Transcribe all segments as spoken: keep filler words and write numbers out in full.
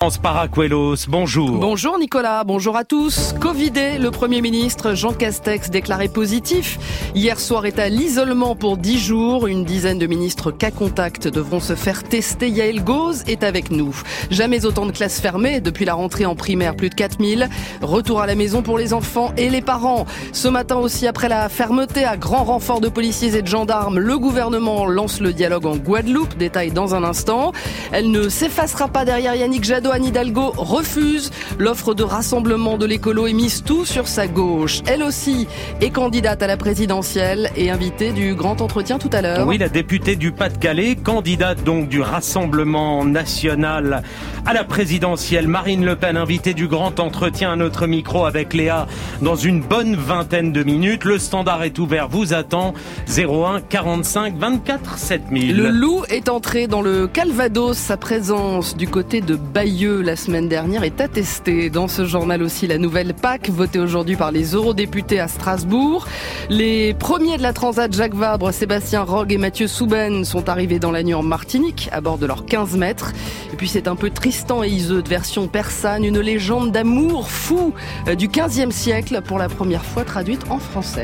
Paracuelos, bonjour. Bonjour Nicolas, bonjour à tous. Covidé, le Premier ministre Jean Castex déclaré positif. Hier soir est à l'isolement pour dix jours. Une dizaine de ministres cas contact devront se faire tester. Yael Gauze est avec nous. Jamais autant de classes fermées depuis la rentrée en primaire, plus de quatre mille. Retour à la maison pour les enfants et les parents. Ce matin aussi, après la fermeté à grand renfort de policiers et de gendarmes, le gouvernement lance le dialogue en Guadeloupe. Détail dans un instant. Elle ne s'effacera pas derrière Yannick Jadot. Anne Hidalgo refuse l'offre de rassemblement de l'écolo et mise tout sur sa gauche. Elle aussi est candidate à la présidentielle et invitée du grand entretien tout à l'heure. Oui, la députée du Pas-de-Calais, candidate donc du Rassemblement national à la présidentielle. Marine Le Pen, invitée du grand entretien à notre micro avec Léa dans une bonne vingtaine de minutes. Le standard est ouvert, vous attend zéro un quarante-cinq vingt-quatre sept mille. Le loup est entré dans le Calvados. Sa présence du côté de Bayeux la semaine dernière est attestée. Dans ce journal aussi, la nouvelle P A C votée aujourd'hui par les eurodéputés à Strasbourg. Les premiers de la Transat Jacques Vabre, Sébastien Rogue et Mathieu Souben sont arrivés dans la nuit en Martinique à bord de leurs quinze mètres. Et puis c'est un peu Tristan et Iseut de version persane, une légende d'amour fou du quinzième siècle pour la première fois traduite en français.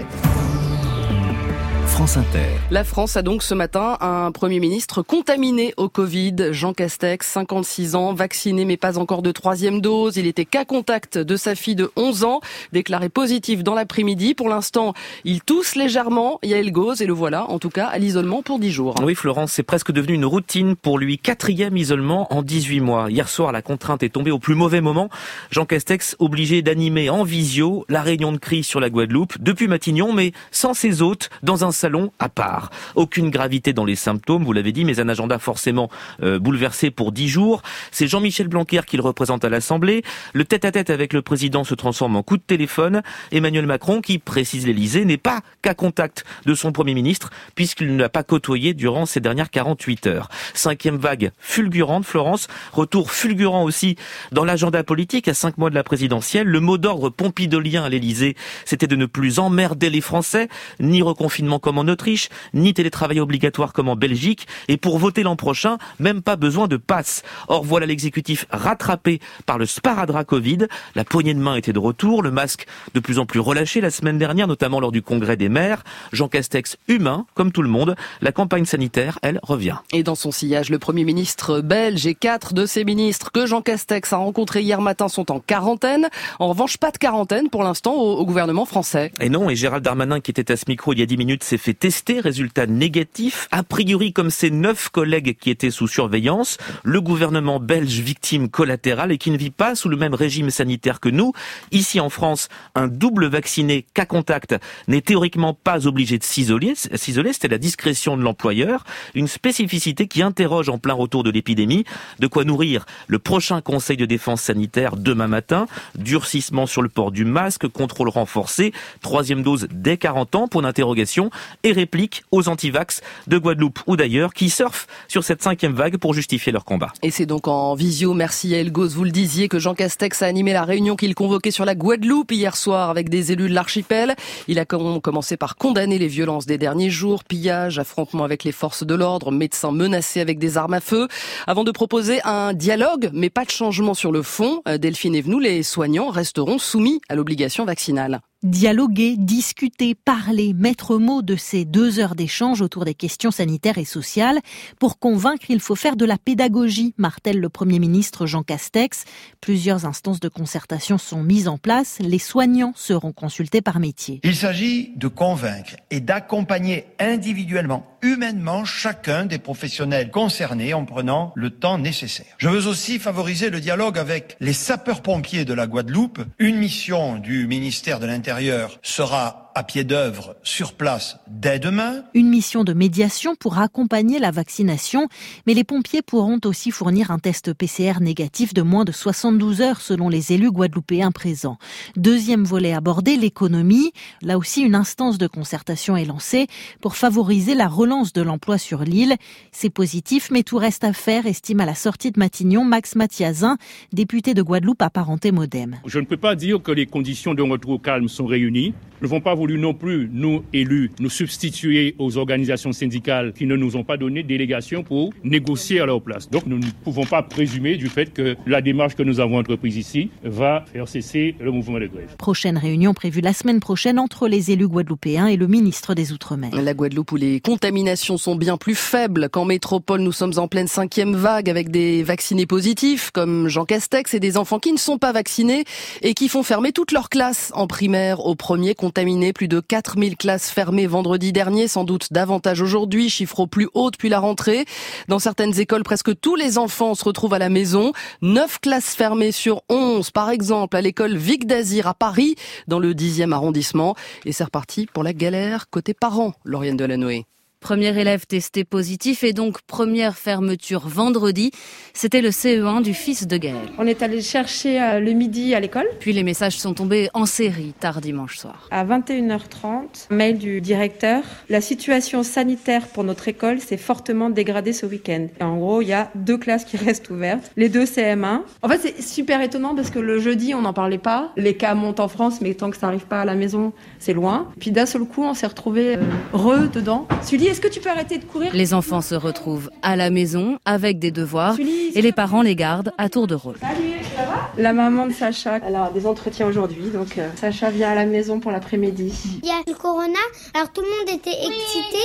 France Inter. La France a donc ce matin un Premier ministre contaminé au Covid. Jean Castex, cinquante-six ans, vacciné mais pas encore de troisième dose. Il était cas contact de sa fille de onze ans, déclaré positif dans l'après-midi. Pour l'instant, il tousse légèrement. Yael Gauze et le voilà, en tout cas, à l'isolement pour dix jours. Oui, Florence, c'est presque devenu une routine pour lui. Quatrième isolement en dix-huit mois. Hier soir, la contrainte est tombée au plus mauvais moment. Jean Castex obligé d'animer en visio la réunion de crise sur la Guadeloupe depuis Matignon, mais sans ses hôtes, dans un salon à part. Aucune gravité dans les symptômes, vous l'avez dit, mais un agenda forcément euh, bouleversé pour dix jours. C'est Jean-Michel Blanquer qui le représente à l'Assemblée. Le tête-à-tête avec le président se transforme en coup de téléphone. Emmanuel Macron, qui, précise l'Élysée, n'est pas qu'à contact de son Premier ministre, puisqu'il ne l'a pas côtoyé durant ces dernières quarante-huit heures. Cinquième vague fulgurante, Florence. Retour fulgurant aussi dans l'agenda politique à cinq mois de la présidentielle. Le mot d'ordre pompidolien à l'Élysée, c'était de ne plus emmerder les Français, ni reconfinement comme en Autriche, ni télétravail obligatoire comme en Belgique, et pour voter l'an prochain, même pas besoin de passe. Or voilà l'exécutif rattrapé par le sparadrap Covid. La poignée de main était de retour, le masque de plus en plus relâché la semaine dernière, notamment lors du congrès des maires. Jean Castex humain, comme tout le monde. La campagne sanitaire, elle, revient. Et dans son sillage, le Premier ministre belge et quatre de ses ministres que Jean Castex a rencontrés hier matin sont en quarantaine. En revanche, pas de quarantaine pour l'instant au, au gouvernement français. Et non, et Gérald Darmanin, qui était à ce micro il y a dix minutes, s'est fait tester, résultat négatif. A priori, comme ses neuf collègues qui étaient sous surveillance, le gouvernement belge victime collatérale et qui ne vit pas sous le même régime sanitaire que nous. Ici en France, un double vacciné cas contact n'est théoriquement pas obligé de s'isoler. S'isoler, c'était la discrétion de l'employeur. Une spécificité qui interroge en plein retour de l'épidémie. De quoi nourrir le prochain conseil de défense sanitaire demain matin. Durcissement sur le port du masque, contrôle renforcé, troisième dose dès quarante ans, point d'interrogation. Et réplique aux antivax de Guadeloupe ou d'ailleurs qui surfent sur cette cinquième vague pour justifier leur combat. Et c'est donc en visio, merci Yael Gauze, vous le disiez, que Jean Castex a animé la réunion qu'il convoquait sur la Guadeloupe hier soir avec des élus de l'archipel. Il a commencé par condamner les violences des derniers jours, pillage, affrontements avec les forces de l'ordre, médecins menacés avec des armes à feu, avant de proposer un dialogue, mais pas de changement sur le fond. Delphine Evenou, les soignants resteront soumis à l'obligation vaccinale. Dialoguer, discuter, parler, mettre mot de ces deux heures d'échange autour des questions sanitaires et sociales. Pour convaincre, il faut faire de la pédagogie, martèle le Premier ministre Jean Castex. Plusieurs instances de concertation sont mises en place. Les soignants seront consultés par métier. Il s'agit de convaincre et d'accompagner individuellement, humainement, chacun des professionnels concernés en prenant le temps nécessaire. Je veux aussi favoriser le dialogue avec les sapeurs-pompiers de la Guadeloupe. Une mission du ministère de l'Intérieur sera à pied d'œuvre sur place dès demain. Une mission de médiation pour accompagner la vaccination, mais les pompiers pourront aussi fournir un test P C R négatif de moins de soixante-douze heures selon les élus guadeloupéens présents. Deuxième volet abordé, l'économie. Là aussi, une instance de concertation est lancée pour favoriser la relance de l'emploi sur l'île. C'est positif, mais tout reste à faire, estime à la sortie de Matignon Max Mathiazin, député de Guadeloupe apparenté Modem. Je ne peux pas dire que les conditions de retour au calme sont réunies. Nous n'avons pas voulu non plus, nous élus, nous substituer aux organisations syndicales qui ne nous ont pas donné délégation pour négocier à leur place. Donc nous ne pouvons pas présumer du fait que la démarche que nous avons entreprise ici va faire cesser le mouvement de grève. Prochaine réunion prévue la semaine prochaine entre les élus guadeloupéens et le ministre des Outre-mer. La Guadeloupe où les contaminations sont bien plus faibles qu'en métropole. Nous sommes en pleine cinquième vague avec des vaccinés positifs comme Jean Castex et des enfants qui ne sont pas vaccinés et qui font fermer toutes leurs classes en primaire au premier contaminés. Plus de quatre mille classes fermées vendredi dernier, sans doute davantage aujourd'hui, chiffre au plus haut depuis la rentrée. Dans certaines écoles, presque tous les enfants se retrouvent à la maison. Neuf classes fermées sur onze, par exemple, à l'école Vic d'Azir à Paris, dans le dixième arrondissement. Et c'est reparti pour la galère côté parents, Lauriane Delanoë. Premier élève testé positif et donc première fermeture vendredi. C'était le C E un du fils de Gaël. On est allé chercher euh, le midi à l'école. Puis les messages sont tombés en série tard dimanche soir. À vingt et une heures trente, mail du directeur. La situation sanitaire pour notre école s'est fortement dégradée ce week-end. Et en gros, il y a deux classes qui restent ouvertes. Les deux C M un. En fait, c'est super étonnant parce que le jeudi, on n'en parlait pas. Les cas montent en France, mais tant que ça n'arrive pas à la maison, c'est loin. Puis d'un seul coup, on s'est retrouvés euh, re dedans. Sully, est-ce que tu peux arrêter de courir ? Les enfants se retrouvent à la maison avec des devoirs Sully, et les parents les gardent à tour de rôle. Salut, ça va ? La maman de Sacha, elle a des entretiens aujourd'hui, donc euh, Sacha vient à la maison pour l'après-midi. Il y a le corona, alors tout le monde était excité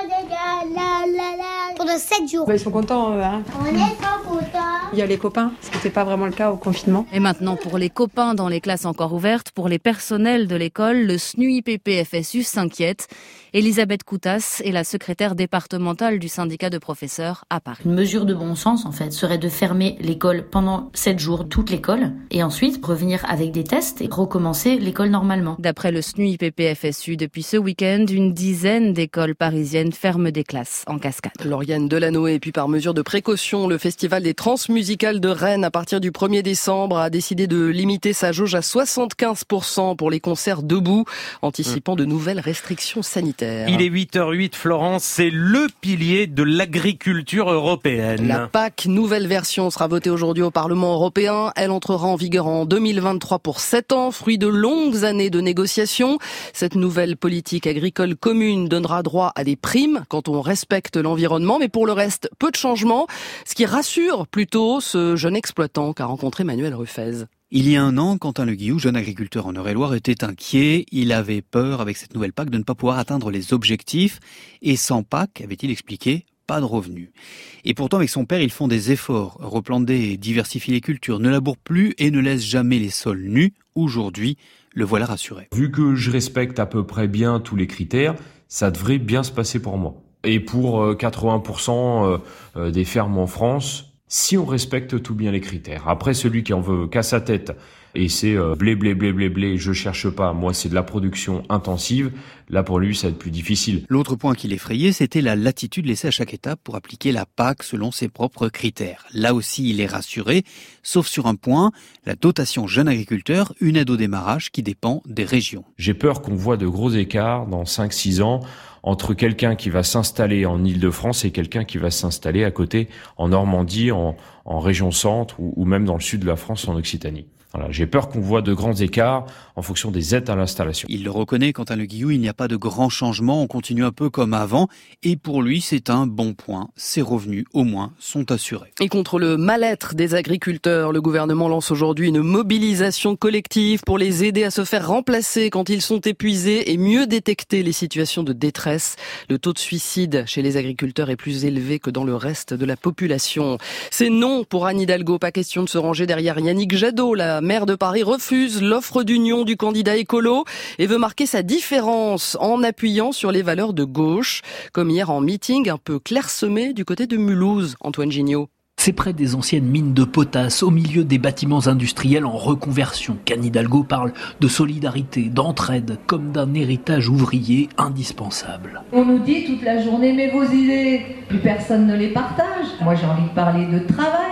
pendant sept jours. Bah, ils sont contents, eux, hein. On est pas contents. Il y a les copains, ce qui n'était pas vraiment le cas au confinement. Et maintenant, pour les copains dans les classes encore ouvertes, pour les personnels de l'école, le S N U I P P F S U s'inquiète. Elisabeth Coutas est la secrétaire départementale du syndicat de professeurs à Paris. Une mesure de bon sens, en fait, serait de fermer l'école pendant sept jours, toute l'école, et ensuite revenir avec des tests et recommencer l'école normalement. D'après le S N U I P P F S U, depuis ce week-end, une dizaine d'écoles parisiennes ferment des classes en cascade. Lauriane Delanoë, et puis par mesure de précaution, le Festival des Transmusicales de Rennes, à partir du premier décembre, a décidé de limiter sa jauge à soixante-quinze pour cent pour les concerts debout, anticipant de nouvelles restrictions sanitaires. Il est huit heures huit, Florence, c'est le pilier de l'agriculture européenne. La P A C, nouvelle version, sera votée aujourd'hui au Parlement européen. Elle entrera en vigueur en deux mille vingt-trois pour sept ans, fruit de longues années de négociations. Cette nouvelle politique agricole commune donnera droit à des primes quand on respecte l'environnement, mais pour le reste, peu de changements, ce qui rassure plutôt ce jeune exploitant qu'a rencontré Manuel Ruffez. Il y a un an, Quentin Le Guillou, jeune agriculteur en Eure-et-Loire, était inquiet. Il avait peur, avec cette nouvelle P A C, de ne pas pouvoir atteindre les objectifs. Et sans P A C, avait-il expliqué, pas de revenus. Et pourtant, avec son père, ils font des efforts. Replanter et diversifier les cultures, ne labourent plus et ne laissent jamais les sols nus. Aujourd'hui, le voilà rassuré. Vu que je respecte à peu près bien tous les critères, ça devrait bien se passer pour moi. Et pour quatre-vingts pour cent des fermes en France, si on respecte tout bien les critères. Après, celui qui en veut qu'à sa tête, et c'est euh, blé, blé, blé, blé, blé, je cherche pas, moi c'est de la production intensive, là pour lui ça va être plus difficile. L'autre point qui l'effrayait, c'était la latitude laissée à chaque étape pour appliquer la P A C selon ses propres critères. Là aussi, il est rassuré, sauf sur un point, la dotation jeune agriculteur, une aide au démarrage qui dépend des régions. J'ai peur qu'on voit de gros écarts dans cinq six ans, entre quelqu'un qui va s'installer en Île-de-France et quelqu'un qui va s'installer à côté en Normandie, en, en région centre ou, ou même dans le sud de la France, en Occitanie. Voilà, j'ai peur qu'on voit de grands écarts en fonction des aides à l'installation. Il le reconnaît, Quentin Le Guillou, il n'y a pas de grands changements, on continue un peu comme avant, et pour lui c'est un bon point, ses revenus au moins sont assurés. Et contre le mal-être des agriculteurs, le gouvernement lance aujourd'hui une mobilisation collective pour les aider à se faire remplacer quand ils sont épuisés et mieux détecter les situations de détresse. Le taux de suicide chez les agriculteurs est plus élevé que dans le reste de la population. C'est non pour Anne Hidalgo, pas question de se ranger derrière Yannick Jadot. La maire de Paris refuse l'offre d'union du candidat écolo et veut marquer sa différence en appuyant sur les valeurs de gauche, comme hier en meeting un peu clairsemé du côté de Mulhouse, Antoine Gignot. C'est près des anciennes mines de potasse, au milieu des bâtiments industriels en reconversion, qu'Anne Hidalgo parle de solidarité, d'entraide, comme d'un héritage ouvrier indispensable. On nous dit toute la journée, mais vos idées, plus personne ne les partage. Moi j'ai envie de parler de travail,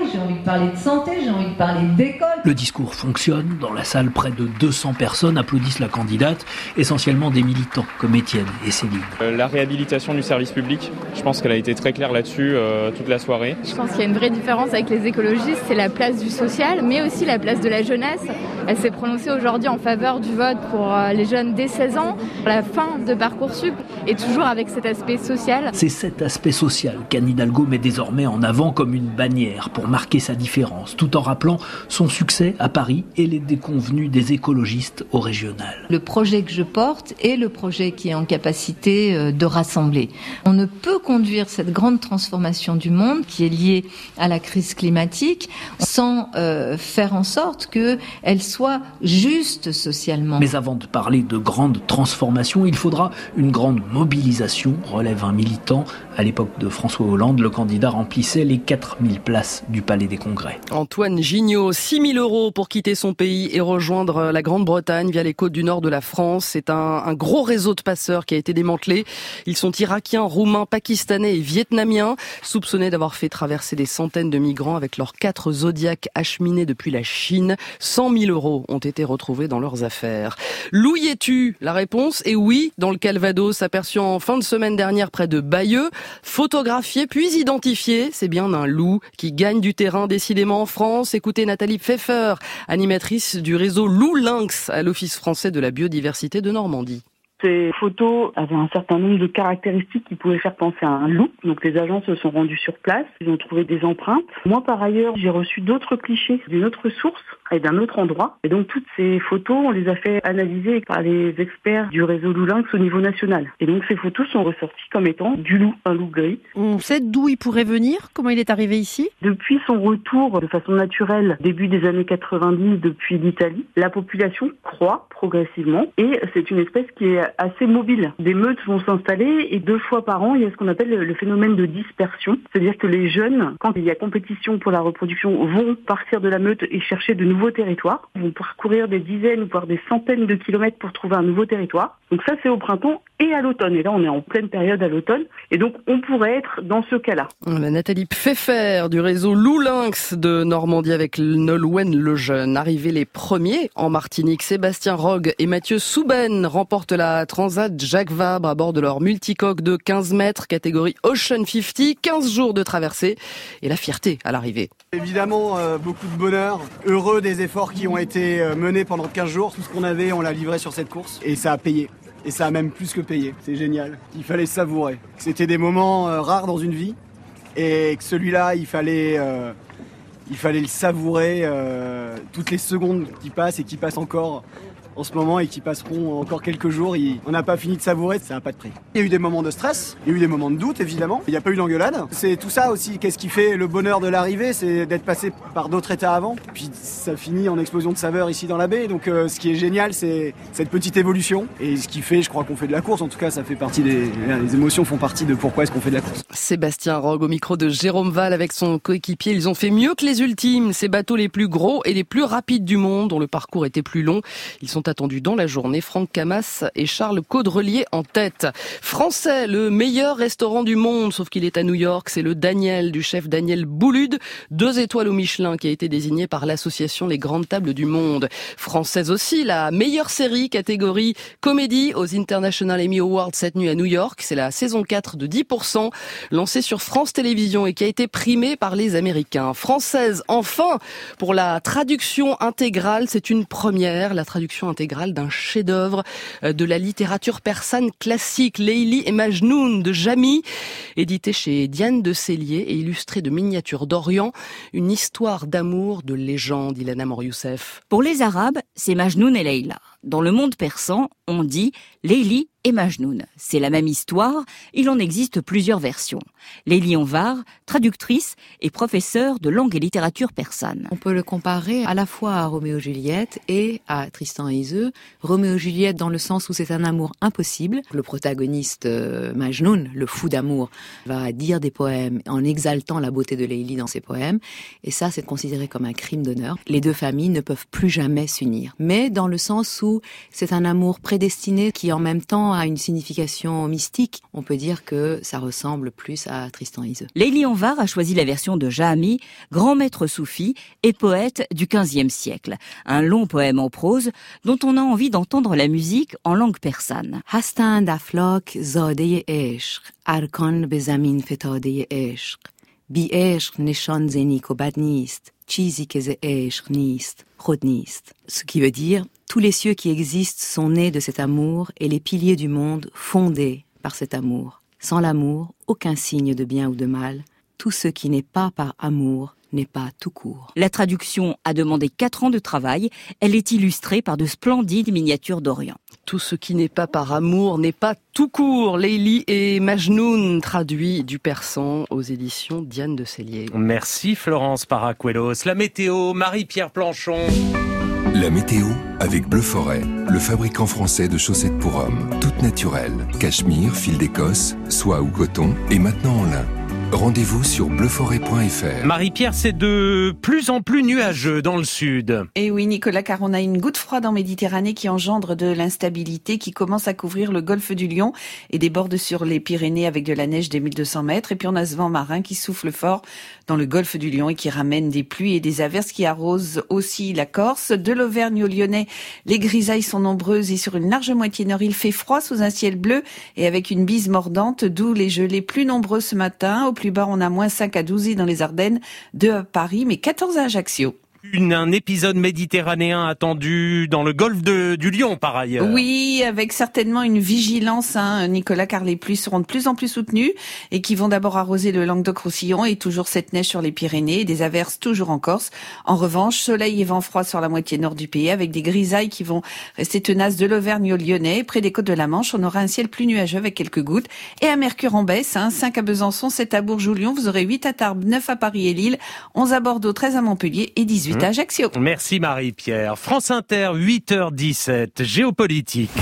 j'ai envie de parler de santé, j'ai envie de parler d'école. Le discours fonctionne. Dans la salle, près de deux cents personnes applaudissent la candidate, essentiellement des militants comme Étienne et Céline. Euh, la réhabilitation du service public, je pense qu'elle a été très claire là-dessus euh, toute la soirée. Je pense qu'il y a une vraie différence avec les écologistes, c'est la place du social, mais aussi la place de la jeunesse. Elle s'est prononcée aujourd'hui en faveur du vote pour les jeunes dès seize ans, la fin de Parcoursup, et toujours avec cet aspect social. C'est cet aspect social qu'Anne Hidalgo met désormais en avant comme une bannière pour marquer sa différence, tout en rappelant son succès à Paris et les déconvenus des écologistes au régional. Le projet que je porte est le projet qui est en capacité de rassembler. On ne peut conduire cette grande transformation du monde qui est liée à la crise climatique sans euh, faire en sorte qu'elle soit juste socialement. Mais avant de parler de grande transformation, il faudra une grande mobilisation, relève un militant. À l'époque de François Hollande, le candidat remplissait les quatre mille places du Palais des Congrès. Antoine Gignot, six mille euros pour quitter son pays et rejoindre la Grande-Bretagne via les côtes du nord de la France. C'est un, un gros réseau de passeurs qui a été démantelé. Ils sont irakiens, roumains, pakistanais et vietnamiens, soupçonnés d'avoir fait traverser des centaines de migrants avec leurs quatre Zodiacs acheminés depuis la Chine. cent mille euros ont été retrouvés dans leurs affaires. L'où y es-tu ? La réponse est oui, dans le Calvados, aperçu en fin de semaine dernière près de Bayeux. Photographié puis identifié, c'est bien un loup qui gagne du terrain décidément en France. Écoutez Nathalie Pfeffer, animatrice du réseau Loup Lynx à l'Office français de la biodiversité de Normandie. Ces photos avaient un certain nombre de caractéristiques qui pouvaient faire penser à un loup. Donc les agents se sont rendus sur place, ils ont trouvé des empreintes. Moi par ailleurs, j'ai reçu d'autres clichés d'une autre source et d'un autre endroit. Et donc toutes ces photos, on les a fait analyser par les experts du réseau Loup Lynx au niveau national. Et donc ces photos sont ressorties comme étant du loup, un loup gris. On sait d'où il pourrait venir ? Comment il est arrivé ici ? Depuis son retour de façon naturelle, début des années quatre-vingt-dix depuis l'Italie, la population croît progressivement et c'est une espèce qui est assez mobile. Des meutes vont s'installer et deux fois par an, il y a ce qu'on appelle le phénomène de dispersion. C'est-à-dire que les jeunes, quand il y a compétition pour la reproduction, vont partir de la meute et chercher de nouveaux territoires. Ils vont parcourir des dizaines, voire des centaines de kilomètres pour trouver un nouveau territoire. Donc ça, c'est au printemps et à l'automne. Et là, on est en pleine période à l'automne. Et donc, on pourrait être dans ce cas-là. Nathalie Pfeffer du réseau Loup Lynx de Normandie avec Nolwenn Lejeune. Arrivés les premiers en Martinique, Sébastien Rogue et Mathieu Souben remportent la Transat Jacques Vabre à bord de leur multicoque de quinze mètres, catégorie Ocean cinquante, quinze jours de traversée et la fierté à l'arrivée. Évidemment, euh, beaucoup de bonheur, heureux des efforts qui ont été euh, menés pendant quinze jours. Tout ce qu'on avait, on l'a livré sur cette course et ça a payé. Et ça a même plus que payé. C'est génial. Il fallait savourer. C'était des moments euh, rares dans une vie et que celui-là, il fallait, euh, il fallait le savourer euh, toutes les secondes qui passent et qui passent encore en ce moment et qui passeront encore quelques jours. On n'a pas fini de savourer, ça n'a pas de prix. Il y a eu des moments de stress, il y a eu des moments de doute évidemment, il n'y a pas eu d'engueulade. C'est tout ça aussi, qu'est-ce qui fait le bonheur de l'arrivée, c'est d'être passé par d'autres états avant. Puis ça finit en explosion de saveurs ici dans la baie, donc euh, ce qui est génial c'est cette petite évolution. Et ce qui fait, je crois qu'on fait de la course, en tout cas ça fait partie des... Les émotions font partie de pourquoi est-ce qu'on fait de la course. Sébastien Rogue au micro de Jérôme Val avec son coéquipier, ils ont fait mieux que les ultimes, ces bateaux les plus gros et les plus rapides du monde, dont le parcours était plus long. Ils sont attendus dans la journée. Franck Camas et Charles Caudrelier en tête. Français, le meilleur restaurant du monde, sauf qu'il est à New York, c'est le Daniel du chef Daniel Boulud, deux étoiles au Michelin qui a été désigné par l'association Les Grandes Tables du Monde. Française aussi, la meilleure série catégorie comédie aux International Emmy Awards cette nuit à New York. C'est la saison quatre de dix pour cent, lancée sur France Télévisions et qui a été primée par les Américains. Française, enfin, pour la traduction intégrale, c'est une première, la traduction intégrale d'un chef-d'œuvre de la littérature persane classique, Layli et Majnoun de Jamy, édité chez Diane de Cellier et illustré de miniatures d'Orient, une histoire d'amour de légende, Ilana Mor-Youssef. Pour les Arabes, c'est Majnoun et Leïla. Dans le monde persan, on dit Layli et Majnoun. C'est la même histoire, il en existe plusieurs versions. Layli Onvar, traductrice et professeure de langue et littérature persane. On peut le comparer à la fois à Roméo et Juliette et à Tristan et Iseult. Roméo et Juliette dans le sens où c'est un amour impossible. Le protagoniste euh, Majnoun, le fou d'amour, va dire des poèmes en exaltant la beauté de Layli dans ses poèmes. Et ça, c'est considéré comme un crime d'honneur. Les deux familles ne peuvent plus jamais s'unir. Mais dans le sens où c'est un amour prédestiné qui en même temps a une signification mystique, on peut dire que ça ressemble plus à Tristan et Iseult. Layli Anvar a choisi la version de Jahami, grand maître soufi et poète du quinzième siècle. Un long poème en prose dont on a envie d'entendre la musique en langue persane. Hastand aflak zade eshq, arkan be zamin fetade eshq. Bi eshq neshan zenik o bad nist, chizi ke ze eshq nist, khod nist. Ce qui veut dire, tous les cieux qui existent sont nés de cet amour et les piliers du monde fondés par cet amour. Sans l'amour, aucun signe de bien ou de mal. Tout ce qui n'est pas par amour n'est pas tout court. La traduction a demandé quatre ans de travail. Elle est illustrée par de splendides miniatures d'Orient. Tout ce qui n'est pas par amour n'est pas tout court. Layli et Majnoun, traduit du persan aux éditions Diane de Cellier. Merci Florence Paracuelos. La météo, Marie-Pierre Planchon. La météo avec Bleu Forêt, le fabricant français de chaussettes pour hommes. Toutes naturelles, cachemire, fil d'Écosse, soie ou coton et maintenant en lin. Rendez-vous sur bleu forêt point f r. Marie-Pierre, c'est de plus en plus nuageux dans le sud. Et oui, Nicolas, car on a une goutte froide en Méditerranée qui engendre de l'instabilité, qui commence à couvrir le golfe du Lion et déborde sur les Pyrénées avec de la neige des mille deux cents mètres. Et puis on a ce vent marin qui souffle fort dans le golfe du Lion et qui ramène des pluies et des averses qui arrosent aussi la Corse. De l'Auvergne au Lyonnais, les grisailles sont nombreuses et sur une large moitié nord, il fait froid sous un ciel bleu et avec une bise mordante, d'où les gelées plus nombreuses ce matin. Au plus bas, on a moins cinq à douze dans les Ardennes, deux à Paris, mais quatorze à Ajaccio. Une, un épisode méditerranéen attendu dans le golfe de, du Lion, par ailleurs. Oui, avec certainement une vigilance, hein, Nicolas, car les pluies seront de plus en plus soutenues et qui vont d'abord arroser le Languedoc-Roussillon et toujours cette neige sur les Pyrénées et des averses toujours en Corse. En revanche, soleil et vent froid sur la moitié nord du pays avec des grisailles qui vont rester tenaces de l'Auvergne au Lyonnais. Près des côtes de la Manche, on aura un ciel plus nuageux avec quelques gouttes et un mercure en baisse, hein, cinq à Besançon, sept à Bourges ou Lyon. Vous aurez huit à Tarbes, neuf à Paris et Lille, onze à Bordeaux, treize à Montpellier et dix-huit à Ajaccio. Merci Marie-Pierre. France Inter, huit heures dix-sept, géopolitique.